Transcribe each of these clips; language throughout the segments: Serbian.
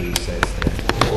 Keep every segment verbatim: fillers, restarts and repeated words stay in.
i sestre.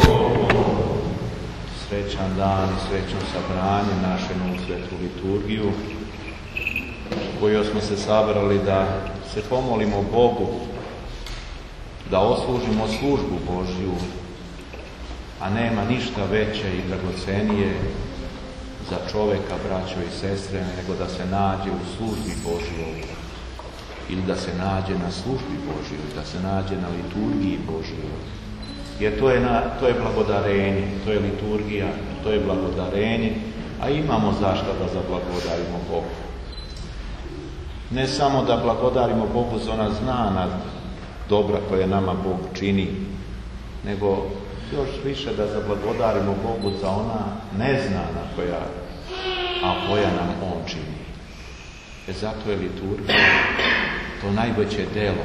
Srećan dan i srećno sabranje naše na svetu liturgiju u kojoj smo se sabrali da se pomolimo Bogu, da oslužimo službu Božju, a nema ništa veće i dragocenije za čoveka, braćo i sestre, nego da se nađe u službi Božjoj ili da se nađe na službi Božjoj, da se nađe na liturgiji Božjoj. Jer to je, na, to je blagodarenje, to je liturgija, to je blagodarenje, a imamo zašto da zablagodarimo Bogu. Ne samo da blagodarimo Bogu za ona znana dobra koje nama Bog čini, nego još više da zablagodarimo Bogu za ona neznana koja, a koja nam On čini. E zato je liturgija to najveće delo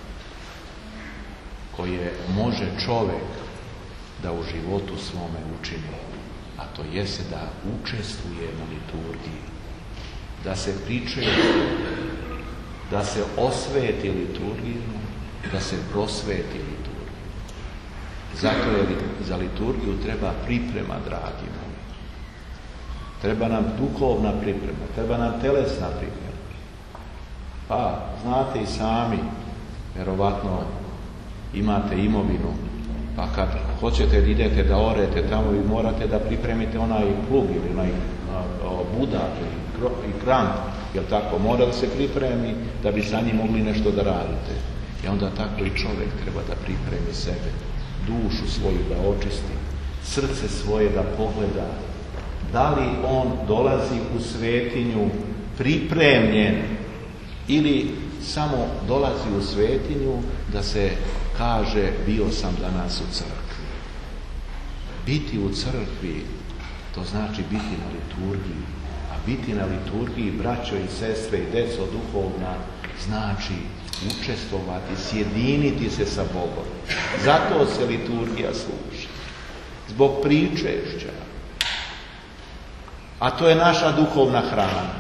koje može čovjek da u životu svome učini, a to jeste da učestvuje na liturgiji, da se pričeči, da se osveti liturgijom, da se prosveti liturgijom. Zato je za liturgiju treba priprema, dragi moji. Treba nam duhovna priprema, treba nam telesna priprema. Pa, znate i sami, vjerovatno imate imovinu, pa kad hoćete da idete da orete tamo, vi morate da pripremite onaj plug ili onaj budak i kramp, jel tako? Mora da se pripremi da bi sa njim mogli nešto da radite. I onda tako i čovjek treba da pripremi sebe, dušu svoju da očisti, srce svoje da pogleda. Da li on dolazi u svetinju pripremljen ili samo dolazi u svetinju da se kaže bio sam danas u crkvi. Biti u crkvi, to znači biti na liturgiji. A biti na liturgiji, braćo i sestre i deco duhovna, znači učestvovati, sjediniti se sa Bogom. Zato se liturgija služi. Zbog pričešća. A to je naša duhovna hrana.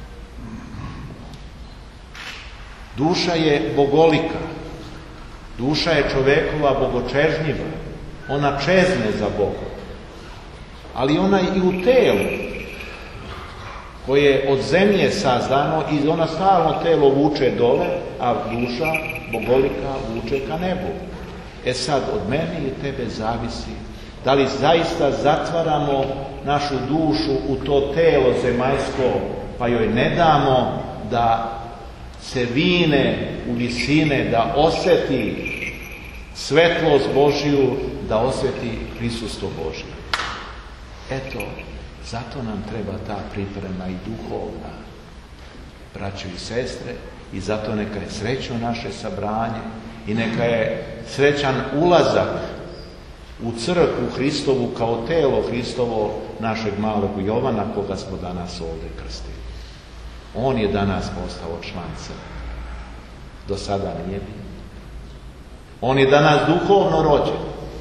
Duša je bogolika. Duša je čovekova bogočežnjiva. Ona čezne za Bogom. Ali ona i u telu, koje je od zemlje sazdano i ona stalno telo vuče dole, a duša bogolika vuče ka nebu. E sad, od mene i tebe zavisi da li zaista zatvaramo našu dušu u to telo zemaljsko, pa joj ne damo da se vine u visine, da osjeti svetlost Božju, da osjeti prisustvo Božje. Eto, zato nam treba ta priprema i duhovna, braćo i sestre, i zato neka je srećno naše sabranje i neka je srećan ulazak u crkvu Hristovu kao telo Hristovo našeg malog Jovana, koga smo danas ovdje krstili. On je danas postao član crkve. Do sada nije bio. On je danas duhovno rođen.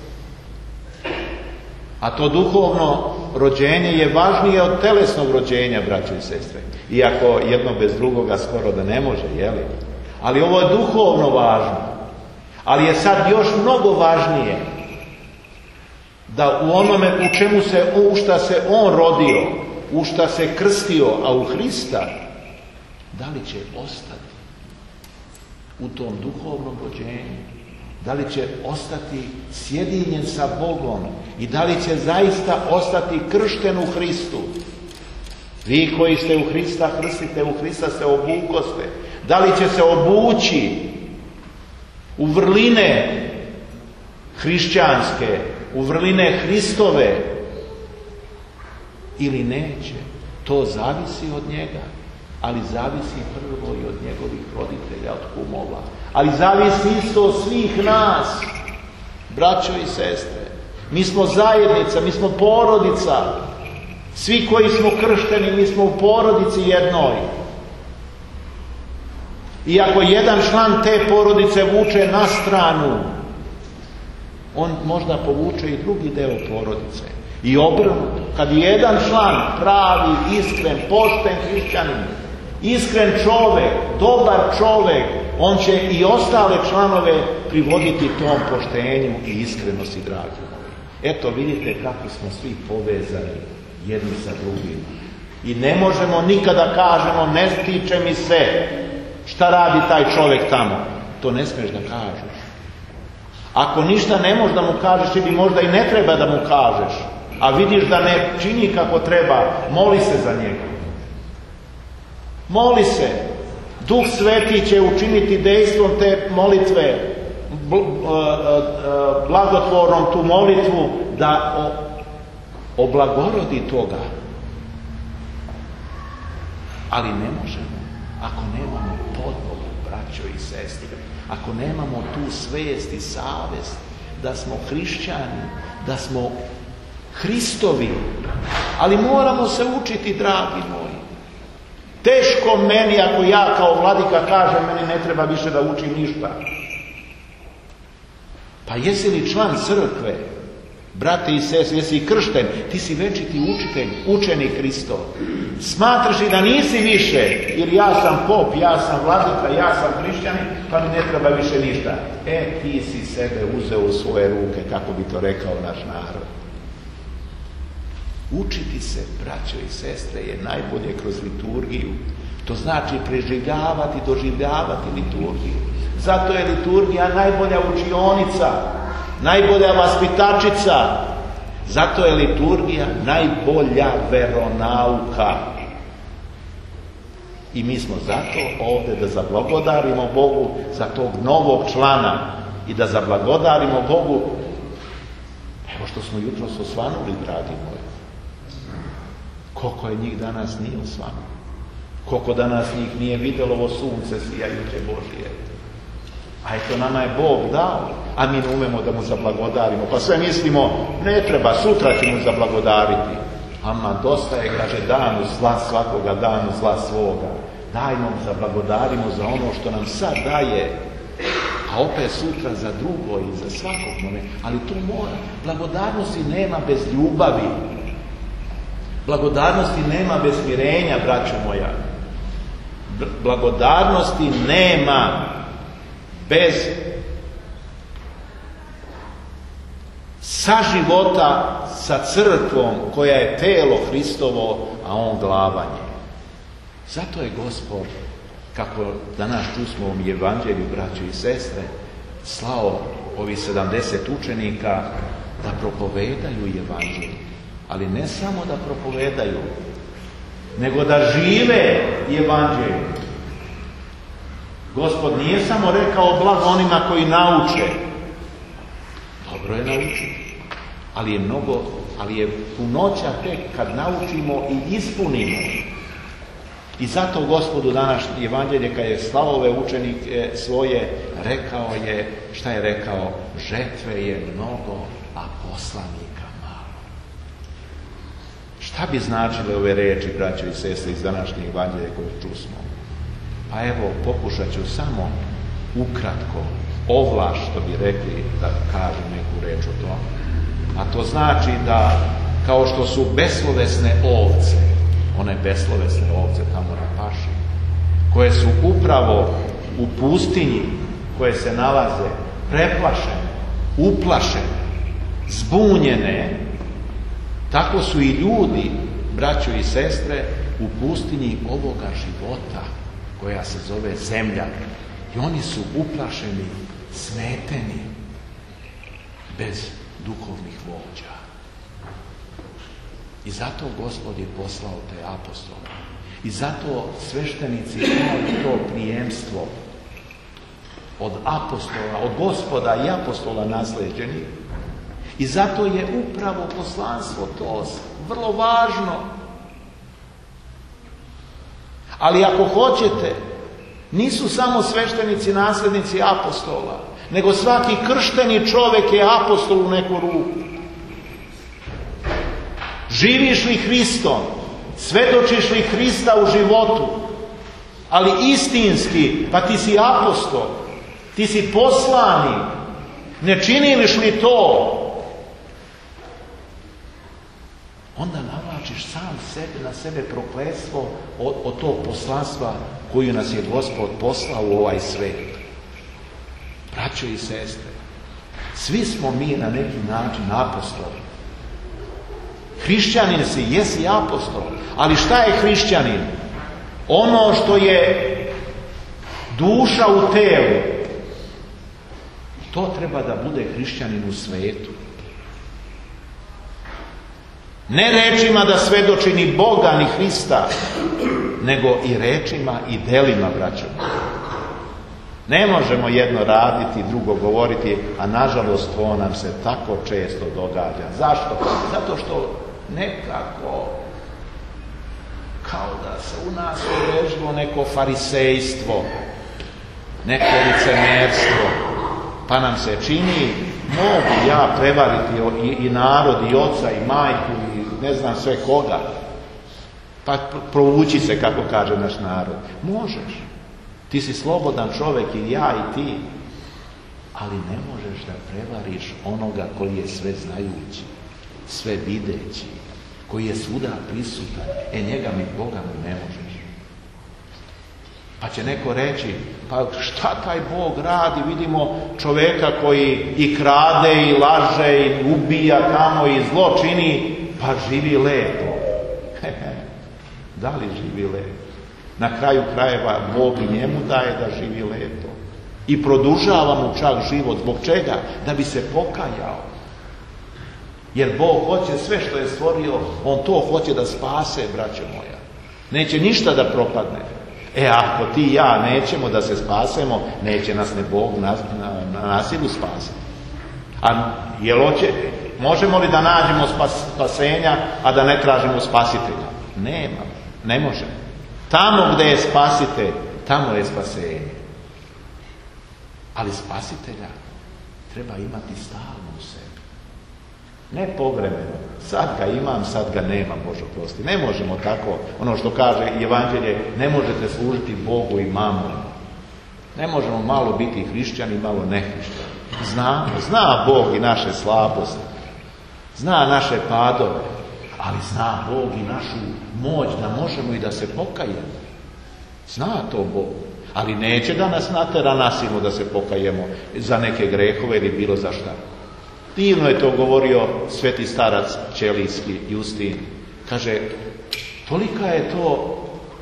A to duhovno rođenje je važnije od telesnog rođenja, braćo i sestre. Iako jedno bez drugoga skoro da ne može, jeli? Ali ovo je duhovno važno. Ali je sad još mnogo važnije da u onome u čemu se, u šta se on rodio, u šta se krstio, a u Hrista, da li će ostati u tom duhovnom rođenju? Da li će ostati sjedinjen sa Bogom i da li će zaista ostati kršten u Hristu? Vi koji ste u Hrista, krstite u Hrista, se obukoste. Da li će se obući u vrline hrišćanske, u vrline Hristove ili neće? To zavisi od njega. Ali zavisi prvo i od njegovih roditelja, od kumova. Ali zavisi isto od svih nas, braćo i sestre. Mi smo zajednica, mi smo porodica. Svi koji smo kršteni, mi smo u porodici jednoj. I ako jedan član te porodice vuče na stranu, on možda povuče i drugi deo porodice. I obrnuto, kad je jedan član pravi, iskren, pošten hrišćanin, iskren čovjek, dobar čovjek, on će i ostale članove privoditi tom poštenju i iskrenosti, dragi moji. Eto, vidite kako smo svi povezani jedni sa drugim. I ne možemo nikada kažemo, ne stiče mi se šta radi taj čovjek tamo. To ne smiješ da kažeš. Ako ništa ne možeš da mu kažeš, ili možda i ne treba da mu kažeš, a vidiš da ne čini kako treba, moli se za njega. Moli se. Duh Sveti će učiniti dejstvom te molitve, blagotvornom tu molitvu, da oblagorodi toga. Ali ne možemo ako nemamo podlogu, braćo i sestre, ako nemamo tu svijest i savest da smo hrišćani, da smo Hristovi. Ali moramo se učiti, dragi moji. Teško meni ako ja kao vladika kažem, meni ne treba više da učim ništa. Pa jesi li član crkve, brate i sestre, jesi kršten, ti si večiti učitelj, učenik Hristov. Smatraš li da nisi više, jer ja sam pop, ja sam vladika, ja sam hrišćanin, pa mi ne treba više ništa. E, ti si sebe uzeo u svoje ruke, kako bi to rekao naš narod. Učiti se, braćo i sestre, je najbolje kroz liturgiju. To znači preživljavati, doživljavati liturgiju. Zato je liturgija najbolja učionica, najbolja vaspitačica. Zato je liturgija najbolja veronauka. I mi smo zato ovdje da zablagodarimo Bogu za tog novog člana i da zablagodarimo Bogu, evo što smo jutros osvanuli, dragi moji. Koliko je njih danas nije osvanulo. Koliko danas njih nije vidjelo ovo sunce sijajuće Božije. A eto, nama je Bog dao, a mi ne umemo da mu zablagodarimo. Pa sve mislimo, ne treba, sutra ćemo zablagodariti. Ama dosta je, kaže, danu zla svakoga, danu zla svoga. Dajmo mu zablagodarimo za ono što nam sad daje, a opet sutra za drugo i za svakog momenta. Ali to mora. Blagodarnosti nema bez ljubavi. Blagodarnosti nema bez smirenja, braćo moja. Blagodarnosti nema bez saživota sa crkvom koja je telo Hristovo, a on glavanje. Zato je Gospod, kako danas čusmo u evanđelju, braćo i sestre, slao ovih sedamdeset učenika da propovedaju evanđelje. Ali ne samo da propovedaju, nego da žive evanđelje. Gospod nije samo rekao blago onima koji nauče. Dobro je naučiti, ali je mnogo, ali je punoća tek kad naučimo i ispunimo. I zato Gospodu današnje evanđelje, kad je slao ove učenike svoje, rekao je, šta je rekao? Žetve je mnogo, a poslanika malo. Šta bi značile ove reči, braćo i sestre, iz današnje evanđelje koje čusmo? Pa evo, pokušat ću samo ukratko, ovlaš, što bi rekli, da kažem neku reč o tome. A to znači da, kao što su beslovesne ovce, one beslovesne ovce tamo na paši, koje su upravo u pustinji, koje se nalaze preplašene, uplašene, zbunjene, tako su i ljudi, braćo i sestre, u pustinji ovoga života, koja se zove zemlja. I oni su uplašeni, smeteni, bez duhovnih vođa. I zato Gospod je poslao te apostole. I zato sveštenici imaju to prijemstvo od apostola, od Gospoda i apostola nasleđeni. I zato je upravo poslanstvo to vrlo važno. Ali ako hoćete, nisu samo sveštenici nasljednici apostola, nego svaki kršteni čovjek je apostol u neku ruku. Živiš li Hristom, svedočiš li Hrista u životu, ali istinski, pa ti si apostol, ti si poslanik, ne činiš li to, onda navlačiš sam sebe, na sebe prokletstvo od, od tog poslanstva koju nas je Gospod poslao u ovaj svijet. Braćo i sestre, svi smo mi na neki način apostoli. Hrišćanin si, jesi apostol, ali šta je hrišćanin? Ono što je duša u telu, to treba da bude hrišćanin u svetu. Ne rečima da svedoči ni Boga, ni Hrista, nego i rečima i delima, braćo. Ne možemo jedno raditi, drugo govoriti, a nažalost to nam se tako često događa. Zašto? Zato što nekako kao da se u nas uvežilo neko farisejstvo, neko licemerstvo, pa nam se čini mogu ja prevariti i, i narod, i oca, i majku, i ne znam sve koga, pa provući se, kako kaže naš narod. Možeš, ti si slobodan čovjek, i ja i ti, ali ne možeš da prevariš onoga koji je sve znajući, sve videći, koji je svuda prisutan. E njega mi, Boga mi ne možeš. Pa će neko reći, pa šta taj Bog radi? Vidimo čovjeka koji i krade, i laže, i ubija tamo, i zlo čini, pa živi lepo. Da li živi lepo? Na kraju krajeva Bog i njemu daje da živi lepo. I produžava mu čak život. Zbog čega? Da bi se pokajao. Jer Bog hoće sve što je stvorio, On to hoće da spase, braćo moja. Neće ništa da propadne. E, ako ti i ja nećemo da se spasemo, neće nas ne Bog na, na, na nasilu spasiti. A jel hoće, možemo li da nađemo spas, spasenja, a da ne tražimo spasitelja? Nema, ne može. Tamo gdje je spasitelj, tamo je spasenje. Ali spasitelja treba imati stalno u sebi. Ne povremeno. Sad ga imam, sad ga nemam, Bože oprosti. Ne možemo tako, ono što kaže Evanđelje, ne možete služiti Bogu i mamonu. Ne možemo malo biti hrišćani, malo nehrišćani. Zna, zna Bog i naše slabosti. Zna naše padove. Ali zna Bog i našu moć da možemo i da se pokajemo. Zna to Bog. Ali neće da nas natera nasilu da se pokajemo za neke grehove ili bilo za šta. Divno je to govorio sveti starac ćelijski Justin. Kaže, tolika je to,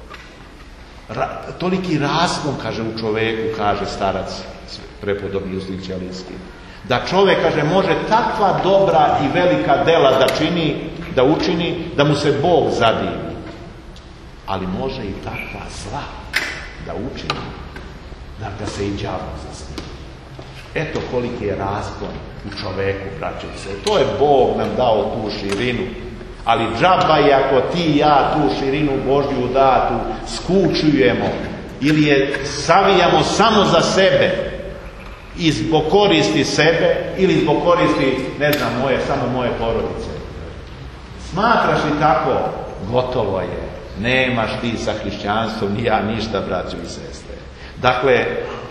ra, toliki raspon, kaže, u čoveku, kaže starac prepodobni Justin ćelijski. Da čovjek, kaže, može takva dobra i velika dela da čini, da učini, da mu se Bog zadivi. Ali može i takva zla da učini, da ga se i đavo zasmije. Eto koliki je raspon u čoveku, braćo i sestre. To je Bog nam dao tu širinu. Ali džaba je ako ti i ja tu širinu Božju datu skučujemo ili je savijamo samo za sebe i zbog koristi sebe ili zbog koristi, ne znam, moje, samo moje porodice. Smatraš li tako? Gotovo je. Nemaš ti sa hrišćanstvom ni ja ništa, braćo i sestre. Dakle,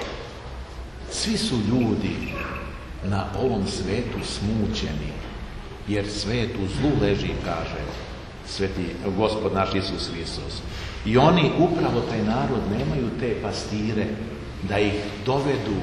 svi su ljudi na ovom svetu smućeni, jer svet u zlu leži, kaže sveti Gospod naš Isus Hristos. I oni, upravo taj narod, nemaju te pastire da ih dovedu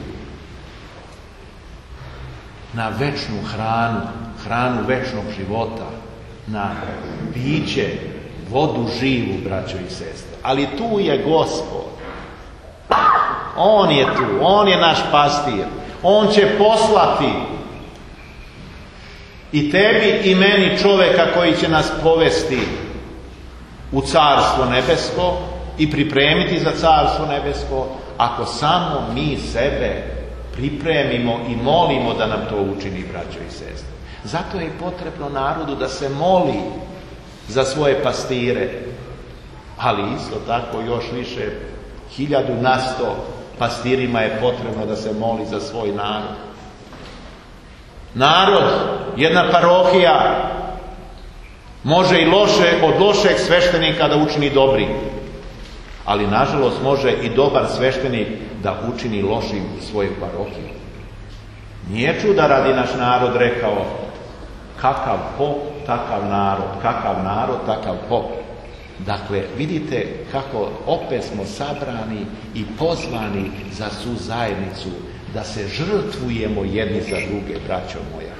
na večnu hranu, hranu večnog života, na piće, vodu živu, braćo i sestre. Ali tu je Gospod. On je tu, On je naš pastir. On će poslati i tebi i meni čovjeka koji će nas povesti u Carstvo nebesko i pripremiti za Carstvo nebesko, ako samo mi sebe pripremimo i molimo da nam to učini, braćo i sestre. Zato je potrebno narodu da se moli za svoje pastire, ali isto tako još više, hiljadu na sto pastirima je potrebno da se moli za svoj narod. Narod, jedna parohija može i loše, od lošeg sveštenika da učini dobri, ali nažalost može i dobar sveštenik da učini lošim svoju parohiju. Nije čuda radi naš narod rekao, kakav pop, takav narod, kakav narod, takav pop. Dakle, vidite kako opet smo sabrani i pozvani za su zajednicu da se žrtvujemo jedni za druge, braćo moja.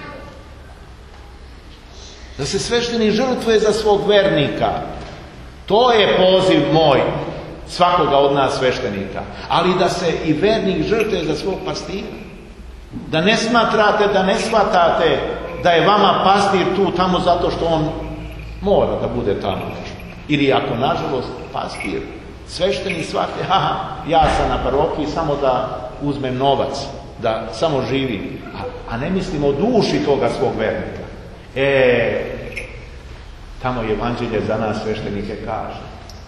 Da se sveštenik žrtvuje za svog vernika. To je poziv moj, svakoga od nas sveštenika. Ali da se i vernik žrtvuje za svog pastira. Da ne smatrate, da ne shvatate da je vama pastir tu tamo zato što on mora da bude tamo. Ili ako nažalost pastir, sveštenik shvate, haha, ja sam na parohiji samo da uzmem novac, da samo živim, a, a ne mislim o duši toga svog vernika. E, tamo evanđelje za nas sveštenike kaže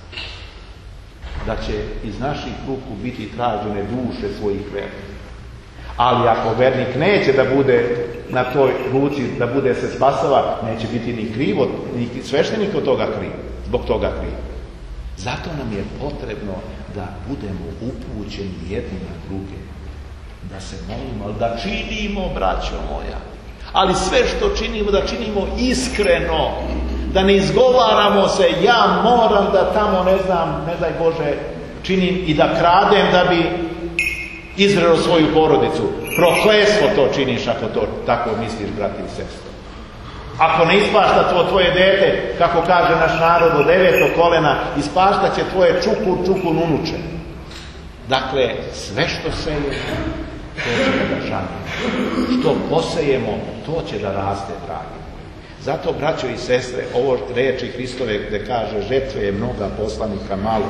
da će iz naših ruku biti tražene duše svojih vernika. Ali ako vernik neće da bude na toj ruci, da bude se spasava, neće biti ni krivo, ni sveštenik od toga kriv, zbog toga kriv. Zato nam je potrebno da budemo upućeni jedni na druge, da se molimo, da činimo, braćo moja. Ali sve što činimo, da činimo iskreno, da ne izgovaramo se, ja moram da tamo, ne znam, ne daj Bože, činim i da kradem da bi izreo svoju porodicu. Prokletstvo to činiš ako to tako misliš, brati i sestro. Ako ne ispašta to tvoje dete, kako kaže naš narod, od devetog kolena, ispašta će tvoje čukur, čukur unuče. Dakle, sve što sejemo, to će da žanimo. Što posejemo, to će da raste, dragi. Zato, braćo i sestre, ovo reči Hristove gde kaže žetve je mnoga, poslanika malo.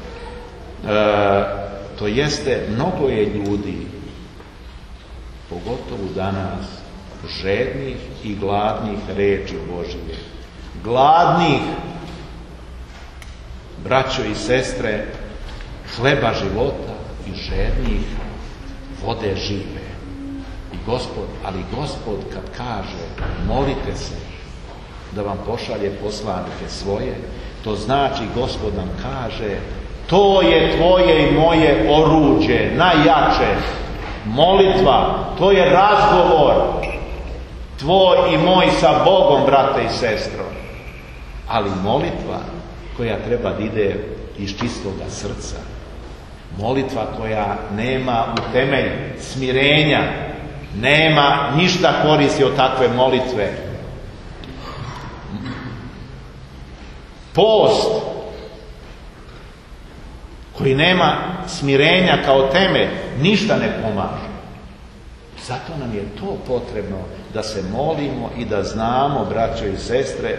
E, to jeste, mnogo je ljudi, pogotovo danas, žednih i gladnih reči Božije. Gladnih, braćo i sestre, hleba života i žednih vode žive. I Gospod, ali Gospod kad kaže molite se da vam pošalje poslanike svoje, to znači Gospod nam kaže to je tvoje i moje oruđe, najjače. Molitva, to je razgovor tvoj i moj sa Bogom, brate i sestro. Ali molitva koja treba da ide iz čistoga srca. Molitva koja nema u temelj smirenja, nema ništa koristi od takve molitve. Post koji nema smirenja kao temelj, ništa ne pomaže. Zato nam je to potrebno da se molimo i da znamo, braćo i sestre,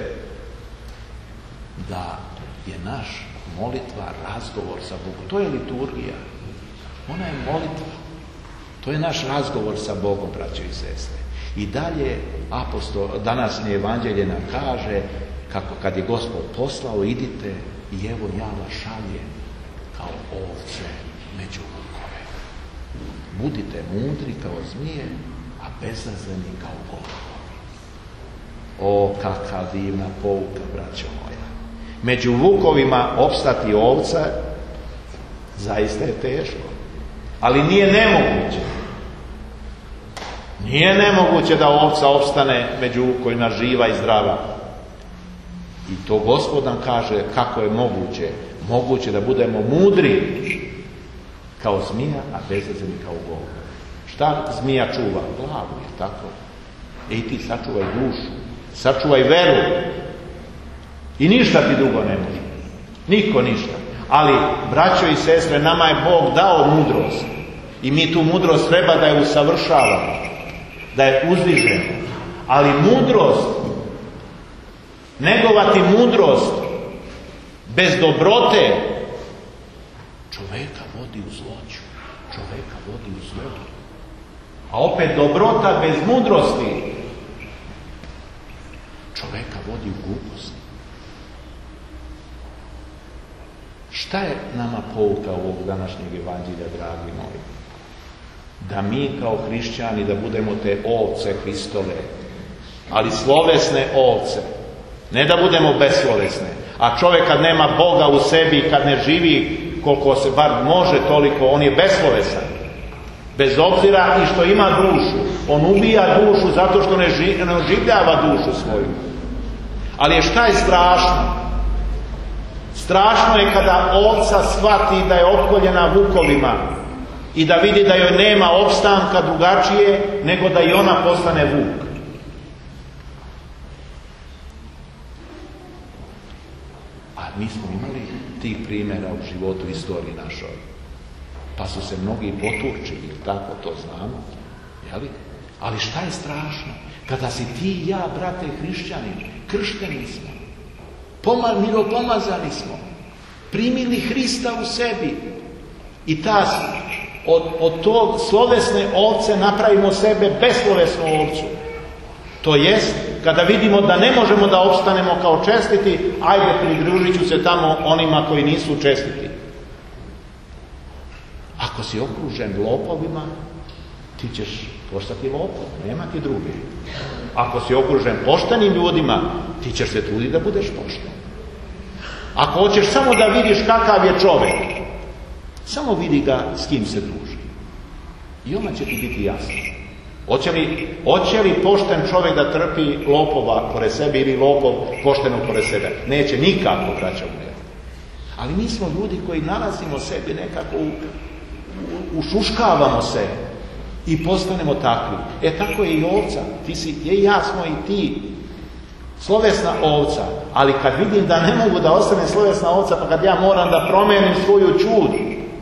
da je naš molitva razgovor sa Bogom. To je liturgija. Ona je molitva. To je naš razgovor sa Bogom, braćo i sestre. I dalje apostol, današnje evanđelje nam kaže kako kad je Gospod poslao, idite i evo ja vas šaljem kao ovce među vukove. Budite mudri kao zmije, a bezazleni kao volovi. O, kakva divna pouka, braćo moja. Među vukovima opstati ovca zaista je teško, ali nije nemoguće. Nije nemoguće da ovca opstane među vukovima živa i zdrava. I to Gospod nam kaže kako je moguće. Moguće da budemo mudri kao zmija, a bezazleni kao vol. Šta zmija čuva? Glavu, je tako? E i ti sačuvaj dušu, sačuvaj veru. I ništa ti drugo ne može. Niko ništa. Ali, braćo i sestre, nama je Bog dao mudrost. I mi tu mudrost treba da je usavršavamo, da je uzdižemo. Ali mudrost, negovati mudrost bez dobrote, čoveka vodi u zloću, čoveka vodi u zlodu. A opet dobrota bez mudrosti čoveka vodi u glupost. Šta je nama pouka ovog današnjeg evanđelja, dragi moji? Da mi kao hrišćani da budemo te ovce Hristove, ali slovesne ovce. Ne da budemo beslovesne. A čovjek kad nema Boga u sebi, kad ne živi koliko se bar može toliko, on je beslovesan. Bez obzira i što ima dušu. On ubija dušu zato što ne, ži, ne oživljava dušu svoju. Ali je šta je strašno? Strašno je kada ovca shvati da je opkoljena vukovima i da vidi da joj nema opstanka drugačije nego da i ona postane vuk. A mi smo imali tih primjera u životu, istoriji našoj. Pa su se mnogi poturčili, tako to znamo. Jeli? Ali šta je strašno? Kada si ti i ja, brate hrišćani, kršteni smo, miropomazani smo, primili Hrista u sebi i ta, od, od tog slovesne ovce napravimo sebe beslovesnu ovcu. To jest, kada vidimo da ne možemo da opstanemo kao čestiti, ajde pridružit ću se tamo onima koji nisu čestiti. Ako si okružen lopovima, ti ćeš postati lopov, nema ti druge. Ako si okružen poštenim ljudima, ti ćeš se truditi da budeš pošten. Ako hoćeš samo da vidiš kakav je čovjek, samo vidi ga s kim se druži. I ona će ti biti jasna. Hoće li, hoće li pošten čovjek da trpi lopova pored sebe ili lopov poštenog pored sebe? Neće nikako, braća u vjeru. Ali mi smo ljudi koji nalazimo sebi nekako, u, u, ušuškavamo se i postanemo takvi. E tako je i ovca. Ti si, je ja smo i ti slovesna ovca. Ali kad vidim da ne mogu da ostane slovesna ovca, pa kad ja moram da promenim svoju ćud,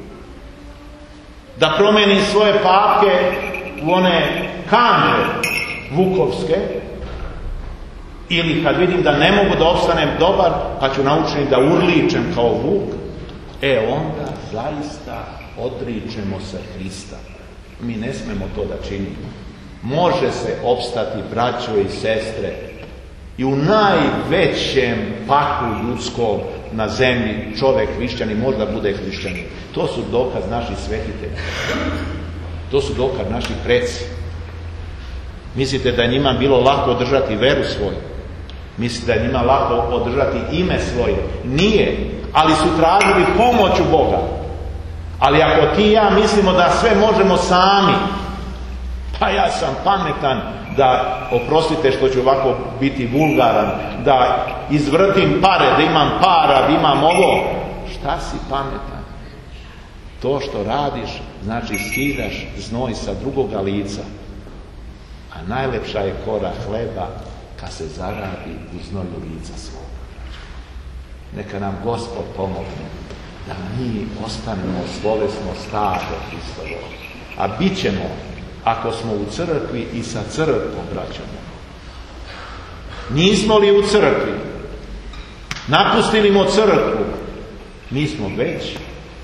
da promenim svoje papke u one kamere vukovske, ili kad vidim da ne mogu da opstanem dobar, pa ću naučiti da urličem kao vuk, e onda zaista odričemo se Hrista. Mi ne smemo to da činimo. Može se opstati, braćo i sestre, i u najvećem paklu ljudskom na zemlji čovjek hrišćanin možda bude hrišćanin. To su dokaz naših svetitelja. To su dokaz naših preci. Mislite da je njima bilo lako održati veru svoju? Mislite da je njima lako održati ime svoje? Nije. Ali su tražili pomoć u Boga. Ali ako ti i ja mislimo da sve možemo sami, pa ja sam pametan da, oprostite što ću ovako biti vulgaran, da izvrtim pare, da imam para, da imam ovo. Šta si pametan? To što radiš, znači skidaš znoj sa drugoga lica. A najlepša je kora hleba kad se zaradi u znoju lica svoga. Neka nam Gospod pomogne da mi ostanemo slovesno stado Hristovo. A bit ćemo, ako smo u crkvi i sa crkvom, braćamo. Nismo li u crkvi? Napustili mo crkvu? Mi smo već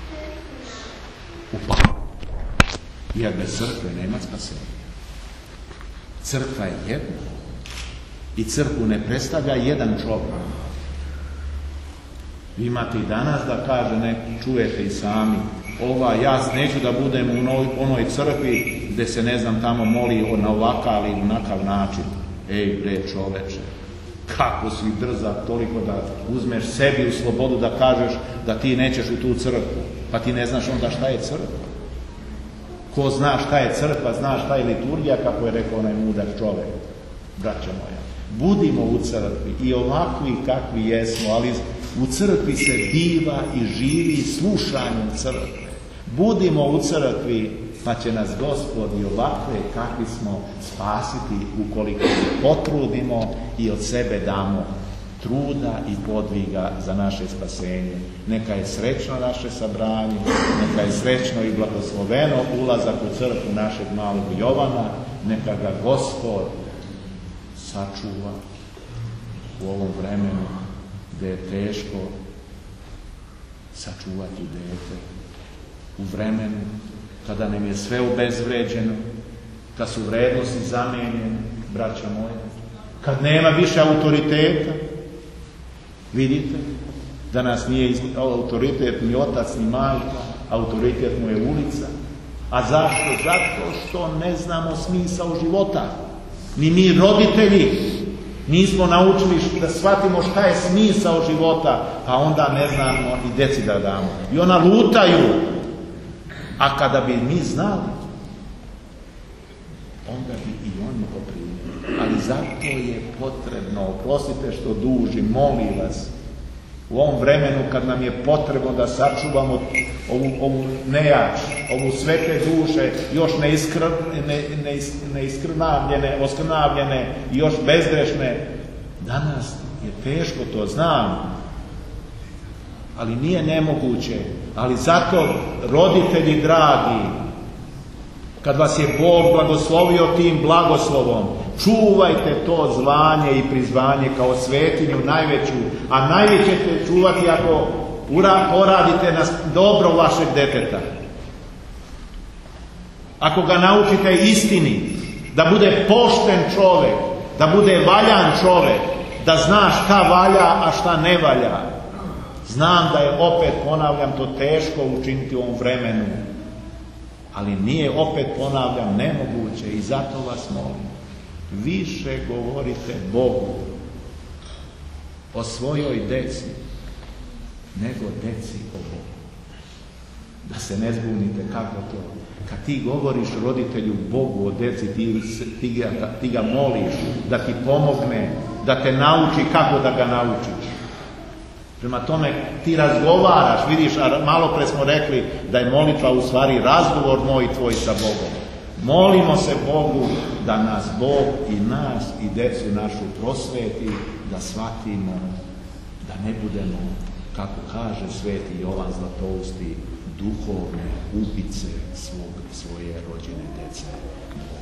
u paklu. Jer bez crkve nema spasenja. Crkva je jedna. I crkvu ne predstavlja jedan čovjek. Vi imate i danas da kaže, ne čujete i sami, ova, ja neću da budem u onoj, onoj crkvi gdje se, ne znam, tamo moli na ovakav ili onakav način. Ej, bre čoveče, kako si drzak toliko da uzmeš sebi u slobodu da kažeš da ti nećeš u tu crkvu, pa ti ne znaš onda šta je crkva. Ko zna šta je crkva, zna šta je liturgija, kako je rekao onaj mudar čovjek. Braća moja, budimo u crkvi i ovakvi kakvi jesmo, ali u crkvi se biva i živi slušanjem crkve. Budimo u crkvi, pa će nas Gospod i ovakve kakvi smo spasiti ukoliko se potrudimo i od sebe damo truda i podviga za naše spasenje. Neka je srećno naše sabranje, neka je srećno i blagosloveno ulazak u crkvu našeg malog Jovana, neka ga Gospod sačuva u ovom vremenu gdje je teško sačuvati dete, u vremenu kada nam je sve obezvređeno, kad su vrednosti zamijenjene, braća moja, kad nema više autoriteta. Vidite, da nas nije autoritet ni otac ni majka, autoritet mu je ulica. A zašto? Zato što ne znamo smisao života. Ni mi roditelji nismo naučili da shvatimo šta je smisao života, pa onda ne znamo i deci da damo. I ona lutaju. A kada bi mi znali, onda bi i oni poprimili. Ali zato je potrebno, oprostite što dužim, molim vas, u ovom vremenu kad nam je potrebno da sačuvamo ovu, ovu nejač, ovu svete duše, još neiskr, ne, ne, neiskrnavljene, oskrnavljene i još bezgrešne. Danas je teško, to znam, ali nije nemoguće. Ali zato, roditelji dragi, kad vas je Bog blagoslovio tim blagoslovom, čuvajte to zvanje i prizvanje kao svetinju najveću, a najveće ćete čuvati ako poradite na dobro vašeg deteta. Ako ga naučite istini, da bude pošten čovjek, da bude valjan čovjek, da zna šta valja, a šta ne valja. Znam da je, opet ponavljam, to teško učiniti u ovom vremenu, ali nije, opet ponavljam, nemoguće, i zato vas molim, više govorite Bogu o svojoj deci nego deci o Bogu. Da se ne zbunite kako to. Kad ti govoriš roditelju Bogu o deci, ti, ti, ga, ti ga moliš da ti pomogne, da te nauči kako da ga naučiš. Prema tome, ti razgovaraš, vidiš, a malo pre smo rekli da je molitva u stvari razgovor moj i tvoj sa Bogom. Molimo se Bogu da nas Bog i nas i decu našu prosveti, da shvatimo, da ne budemo, kako kaže sveti Jovan Zlatousti, duhovne ubice svog, svoje rođene dece.